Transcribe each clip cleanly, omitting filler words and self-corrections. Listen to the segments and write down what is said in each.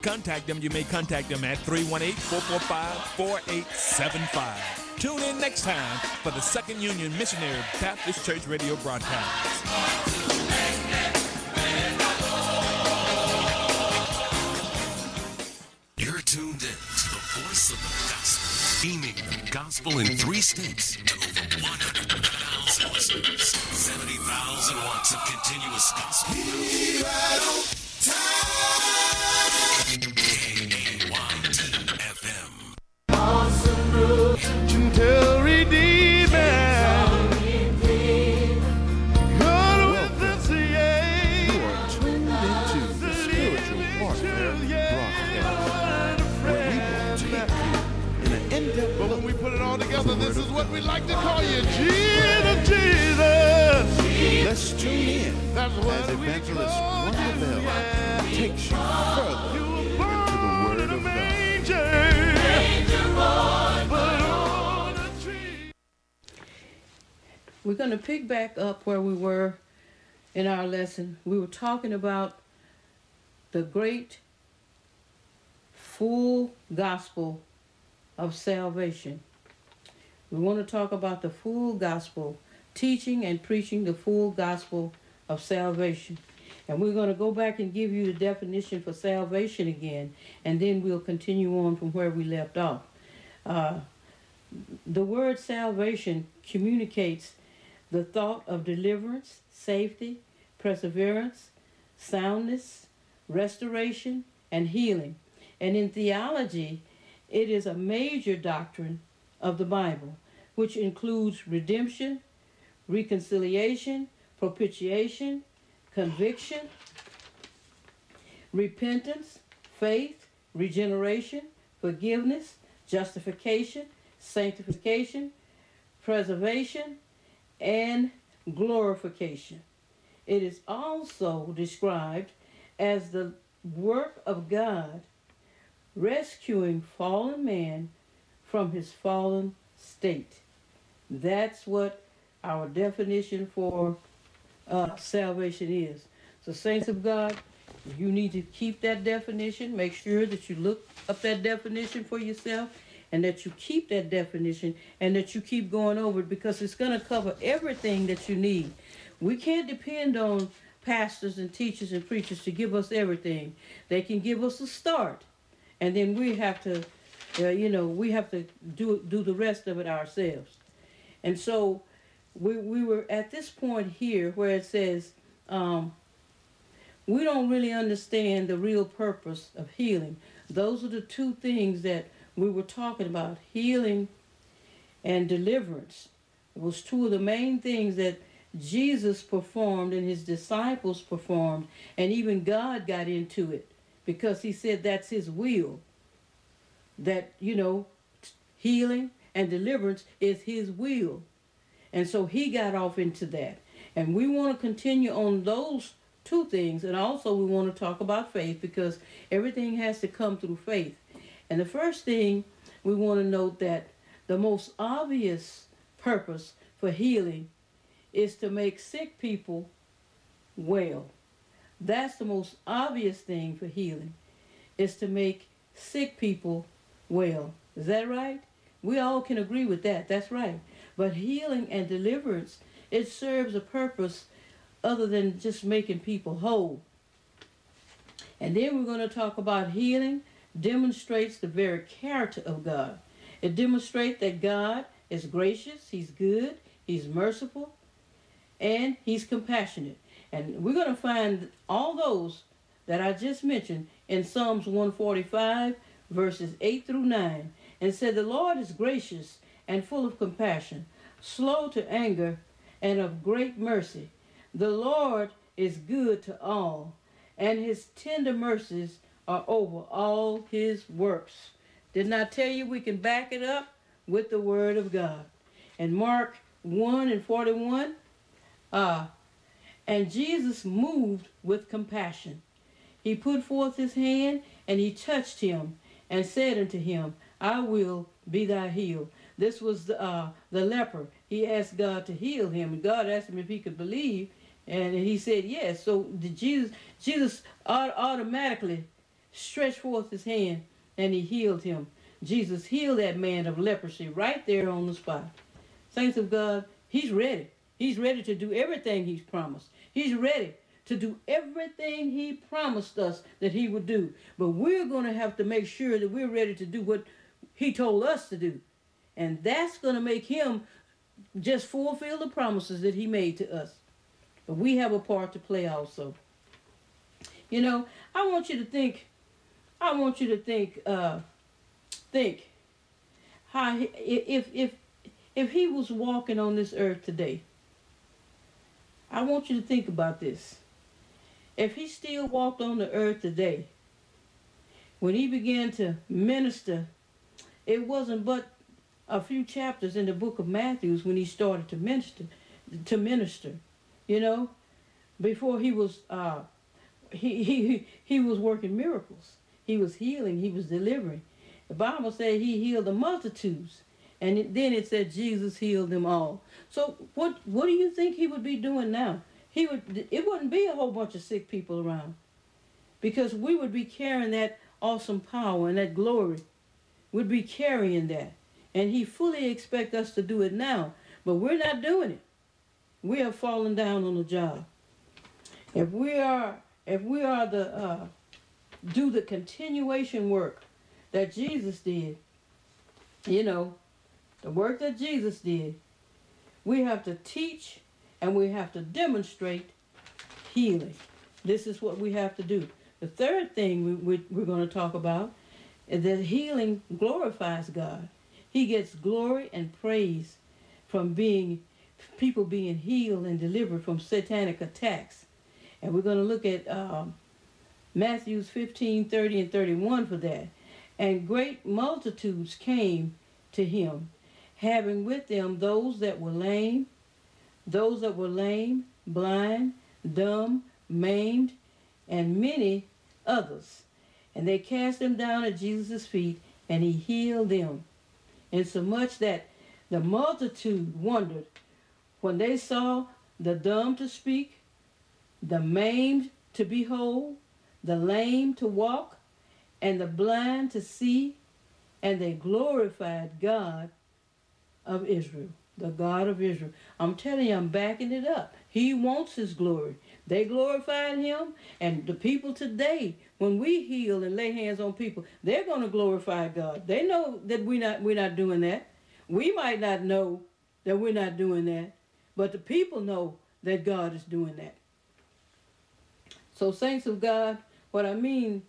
Contact them. You may contact them at 318-445-4875. Tune in next time for the Second Union Missionary Baptist Church radio broadcast. You're tuned in to the voice of the gospel, beaming the gospel in 3 states to over 100,000 listeners. 70,000 watts of continuous gospel. KAYT-FM. Until redeeming. But when we put it all together, this is what we like to call you. Jesus, Jesus. Let's tune in That's what as Evangelist Wanda Bell takes you further you were into the born Word in a of God. manger. But on a tree. We're going to pick back up where we were in our lesson. We were talking about the great full gospel of salvation. We want to talk about the full gospel, teaching and preaching the full gospel of salvation. And we're going to go back and give you the definition for salvation again, and then we'll continue on from where we left off. The word salvation communicates the thought of deliverance, safety, perseverance, soundness, restoration, and healing. And in theology, it is a major doctrine of the Bible, which includes redemption, reconciliation, propitiation, conviction, repentance, faith, regeneration, forgiveness, justification, sanctification, preservation, and glorification. It is also described as the work of God rescuing fallen man from his fallen state. That's what our definition for salvation is. So, saints of God, you need to keep that definition. Make sure that you look up that definition for yourself, and that you keep that definition, and that you keep going over it, because it's going to cover everything that you need. We can't depend on pastors and teachers and preachers to give us everything. They can give us a start, and then we have to, we have to do the rest of it ourselves. And so we were at this point here where it says we don't really understand the real purpose of healing. Those are the two things that we were talking about, healing and deliverance. It was two of the main things that Jesus performed and his disciples performed, and even God got into it because he said that's his will. That, healing and deliverance is his will. And so he got off into that. And we want to continue on those two things. And also we want to talk about faith, because everything has to come through faith. And the first thing we want to note that the most obvious purpose for healing is to make sick people well. That's the most obvious thing for healing, is to make sick people well. Is that right? We all can agree with that. That's right. But healing and deliverance, it serves a purpose other than just making people whole. And then we're going to talk about healing demonstrates the very character of God. It demonstrates that God is gracious, he's good, he's merciful, and he's compassionate. And we're going to find all those that I just mentioned in Psalms 145, verses 8 through 9. And said, the Lord is gracious and full of compassion, slow to anger, and of great mercy. The Lord is good to all, and his tender mercies are over all his works. Didn't I tell you we can back it up with the word of God? And Mark 1:41, and Jesus moved with compassion. He put forth his hand, and he touched him, and said unto him, I will be thy healed. This was the leper. He asked God to heal him, and God asked him if he could believe, and he said yes. So Jesus automatically stretched forth his hand and he healed him. Jesus healed that man of leprosy right there on the spot. Saints of God, he's ready. He's ready to do everything he's promised. He's ready to do everything he promised us that he would do. But we're going to have to make sure that we're ready to do what he told us to do. And that's going to make him just fulfill the promises that he made to us. But we have a part to play also. You know, I want you to think how if he was walking on this earth today. I want you to think about this. If he still walked on the earth today, when he began to minister, it wasn't but a few chapters in the book of Matthew when he started to minister. You know, before he was he was working miracles. He was healing. He was delivering. The Bible said he healed the multitudes, and then it said Jesus healed them all. So what do you think he would be doing now? It wouldn't be a whole bunch of sick people around, because we would be carrying that awesome power and that glory. We'd be carrying that, and he fully expects us to do it now, but we're not doing it. We have fallen down on the job. If we are the do the continuation work that Jesus did, you know, the work that Jesus did, we have to teach and we have to demonstrate healing. This is what we have to do. The third thing we're going to talk about is that healing glorifies God. He gets glory and praise from people being healed and delivered from satanic attacks. And we're going to look at Matthew 15, 30, and 31 for that. And great multitudes came to him, having with them those that were lame, blind, dumb, maimed, and many others. And they cast them down at Jesus' feet, and he healed them. Insomuch that the multitude wondered when they saw the dumb to speak, the maimed to be whole, the lame to walk, and the blind to see, and they glorified God of Israel, the God of Israel. I'm telling you, I'm backing it up. He wants his glory. They glorified him, and the people today, when we heal and lay hands on people, they're going to glorify God. They know that we're not doing that. We might not know that we're not doing that, but the people know that God is doing that. So, saints of God, what I mean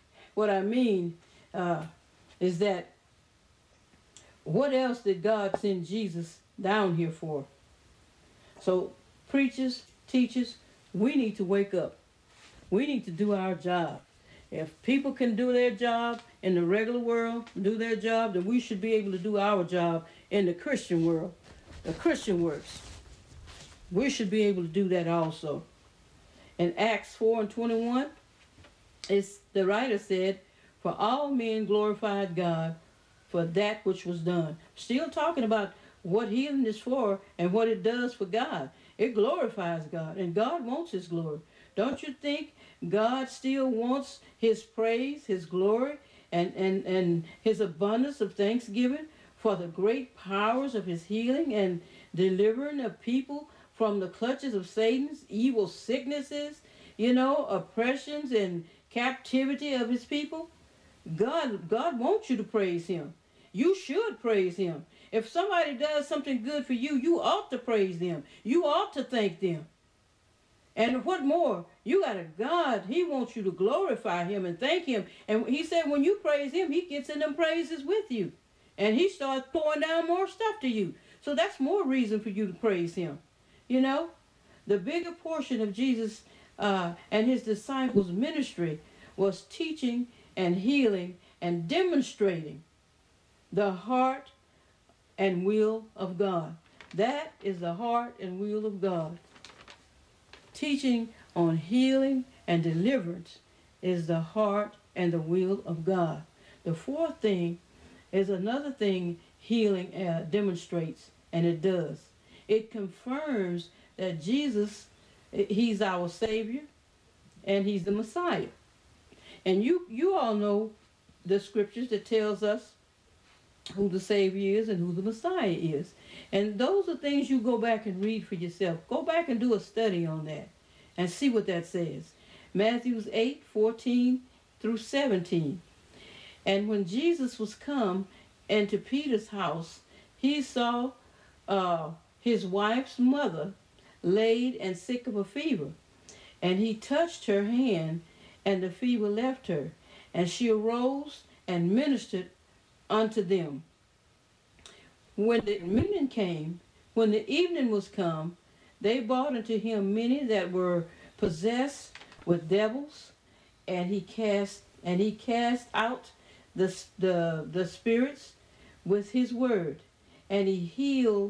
is that what else did God send Jesus down here for? So, preachers, teachers, we need to wake up. We need to do our job. If people can do their job in the regular world, do their job, then we should be able to do our job in the Christian world, the Christian works. We should be able to do that also. In Acts 4:21, the writer said, "For all men glorified God for that which was done." Still talking about what healing is for and what it does for God. It glorifies God, and God wants his glory. Don't you think God still wants his praise, his glory, and his abundance of thanksgiving for the great powers of his healing and delivering of people from the clutches of Satan's evil sicknesses, oppressions and captivity of his people? God wants you to praise him. You should praise him. If somebody does something good for you, you ought to praise them. You ought to thank them. And what more? You got a God. He wants you to glorify him and thank him. And he said when you praise him, he gets in them praises with you. And he starts pouring down more stuff to you. So that's more reason for you to praise him. The bigger portion of Jesus and his disciples' ministry was teaching and healing and demonstrating the heart and will of God. That is the heart and will of God. Teaching on healing and deliverance is the heart and the will of God. The fourth thing is another thing healing demonstrates, and it does. It confirms that Jesus, he's our Savior, and he's the Messiah. And you all know the scriptures that tells us who the Savior is and who the Messiah is. And those are things you go back and read for yourself. Go back and do a study on that and see what that says. Matthew 8:14 through 17. And when Jesus was come into Peter's house, he saw his wife's mother laid and sick of a fever. And he touched her hand, and the fever left her. And she arose and ministered unto them. When the evening came, when the evening was come, they brought unto him many that were possessed with devils, and he cast out the spirits with his word, and he healed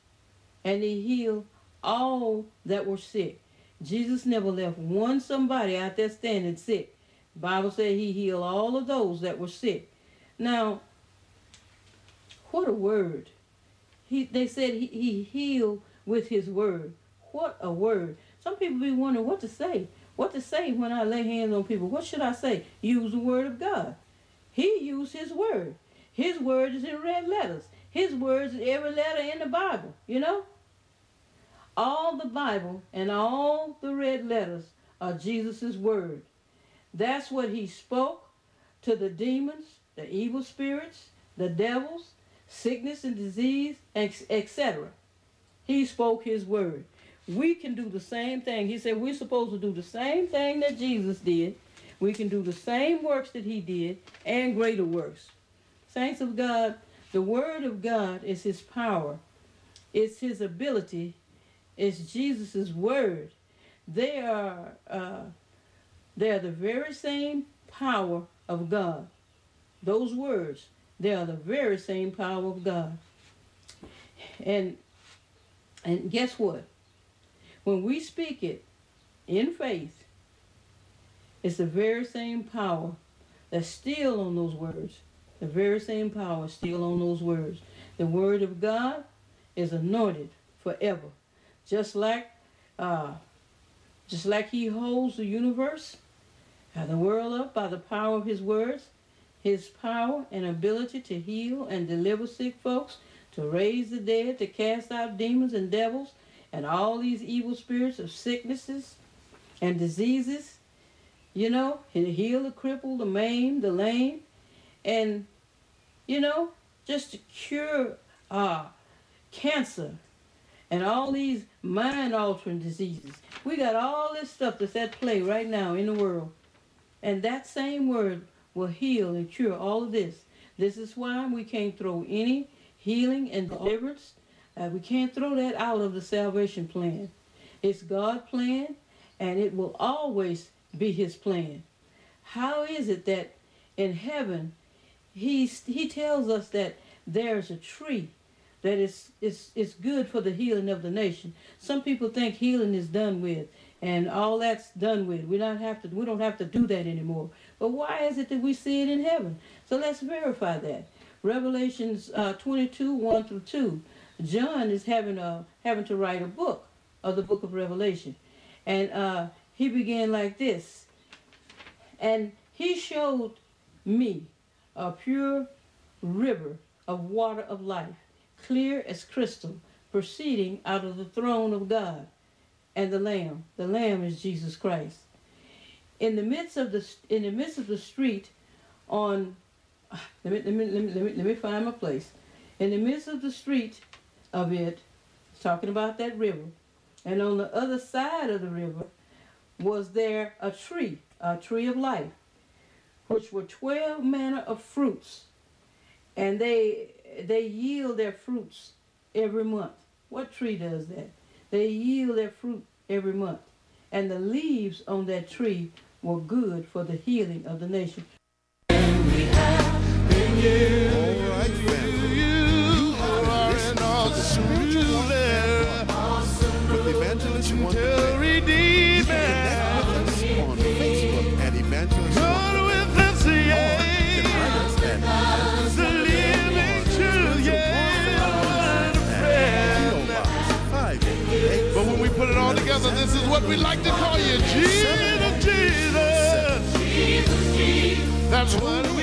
all that were sick. Jesus never left one somebody out there standing sick. The Bible said he healed all of those that were sick. Now, what a word. They said he healed with his word. What a word. Some people be wondering what to say. What to say when I lay hands on people. What should I say? Use the word of God. He used his word. His word is in red letters. His words is every letter in the Bible, you know? All the Bible and all the red letters are Jesus' word. That's what he spoke to the demons, the evil spirits, the devils, sickness and disease, etc. He spoke his word. We can do the same thing. He said we're supposed to do the same thing that Jesus did. We can do the same works that he did and greater works. Saints of God, the word of God is his power. It's his ability. It's Jesus' word. They are the very same power of God. Those words, they are the very same power of God. And guess what? When we speak it in faith, it's the very same power that's still on those words. The very same power is still on those words. The word of God is anointed forever. Just like he holds the universe, the world up by the power of his words, his power and ability to heal and deliver sick folks, to raise the dead, to cast out demons and devils, and all these evil spirits of sicknesses and diseases, you know, and heal the crippled, the maimed, the lame, and, you know, just to cure cancer and all these mind-altering diseases. We got all this stuff that's at play right now in the world. And that same word will heal and cure all of this. This is why we can't throw any healing and deliverance. We can't throw that out of the salvation plan. It's God's plan, and it will always be his plan. How is it that in heaven, he tells us that there's a tree that is good for the healing of the nation? Some people think healing is done with, and all that's done with. We don't have to do that anymore. But why is it that we see it in heaven? So let's verify that. Revelations 22, 1 through 2. John is having to write a book of the book of Revelation. And he began like this. And he showed me a pure river of water of life, clear as crystal, proceeding out of the throne of God and the Lamb. The Lamb is Jesus Christ. In the midst of the street on let me find my place. In the midst of the street of it, talking about that river, and on the other side of the river was there a tree of life, which were 12 manner of fruits, and they yield their fruits every month. What tree does that? They yield their fruit every month, and the leaves on that tree were good for the healing of the nation. All right, family. You are in with Evangelist One Day. Redeemer. Connect with us on Facebook at Evangelist God One with us, yeah. Day. Find us The living truth, yeah. What a friend. But when we put it all together, this is what we like to call you. Jesus, Jesus. That's what we